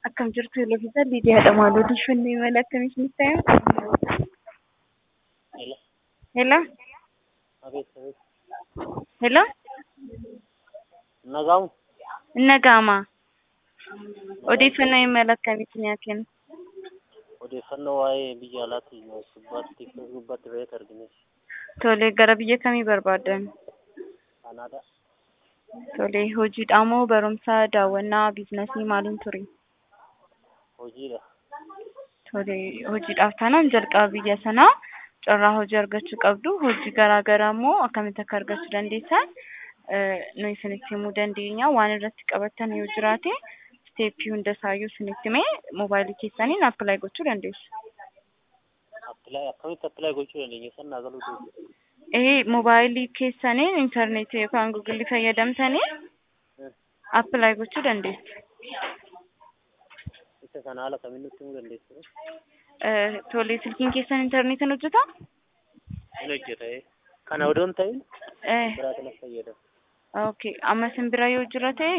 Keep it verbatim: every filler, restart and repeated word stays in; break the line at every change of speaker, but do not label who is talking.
Akkam jirtu Eloviisa Lidiyaadha. Maaloo dubbifannee mala akkamitti nutti ta'e?
Hello.
Hello?
Abeet abeet.
Hello?
Nagamu.
Nagama. Odeeffannoo mala akkamitti ni kennu?
Odeeffannoo waa'ee biyya alaatti gubbaatti gubbaatti beektu argine.
Tole, gara biyya kamii barbaadan?
Kanaada.
Tole, hojiidha moo barumsa, daawwannaa, biizinasii maaliin ture?
Hojiidha.
Tole, hojiidhaaf taanaan jalqaba biyya sanaa carraa hojii argachuu qabdu. Hojii garaa garaa immoo akkamitti akka argachuu dandeessan nu isinitti himuu dandeenya. Waan irratti qabattan yoo jiraate steepii hunda isaayyuu isinitti himee moobaayilii keessaniin appilaayi gochuu dandeessu.
Appilaayi akkamitti appilaayi gochuu dandeenya? San nagaluu dandeenya.
Ee, moobaayilii keessaniin intarneetii yookaan guugilii fayyadamtanii appilaayi gochuu dandeessu.
Isa sana haala kamiin nutti himuu dandeessu?
Tole, silkiin keessan intarneetiin hojjetaa?
Ni hojjeta. Kana odoon ta'in
Eh,
biraa kana fayyadamu.
okay. Amma isin bira yoo jira ta'e